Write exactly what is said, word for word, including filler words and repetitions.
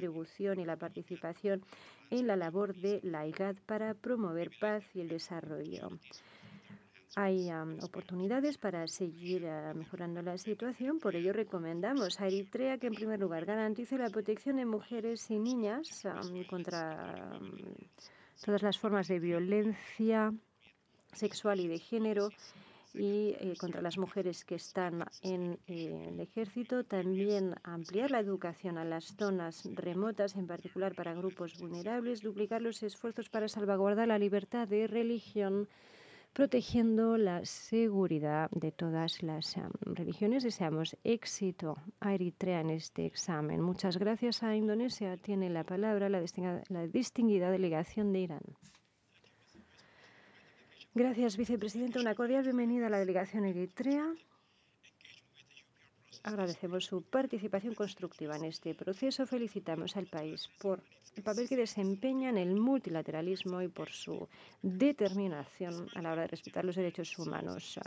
contribución y la participación en la labor de la I G A D para promover paz y el desarrollo. Hay um, oportunidades para seguir uh, mejorando la situación, por ello recomendamos a Eritrea que en primer lugar garantice la protección de mujeres y niñas um, contra um, todas las formas de violencia sexual y de género y eh, contra las mujeres que están en eh, el ejército. También ampliar la educación a las zonas remotas, en particular para grupos vulnerables, duplicar los esfuerzos para salvaguardar la libertad de religión, protegiendo la seguridad de todas las um, religiones. Deseamos éxito a Eritrea en este examen. Muchas gracias a Indonesia. Tiene la palabra la distinguida, la distinguida delegación de Irán. Gracias, vicepresidenta. Una cordial bienvenida a la delegación eritrea. Agradecemos su participación constructiva en este proceso. Felicitamos al país por el papel que desempeña en el multilateralismo y por su determinación a la hora de respetar los derechos humanos.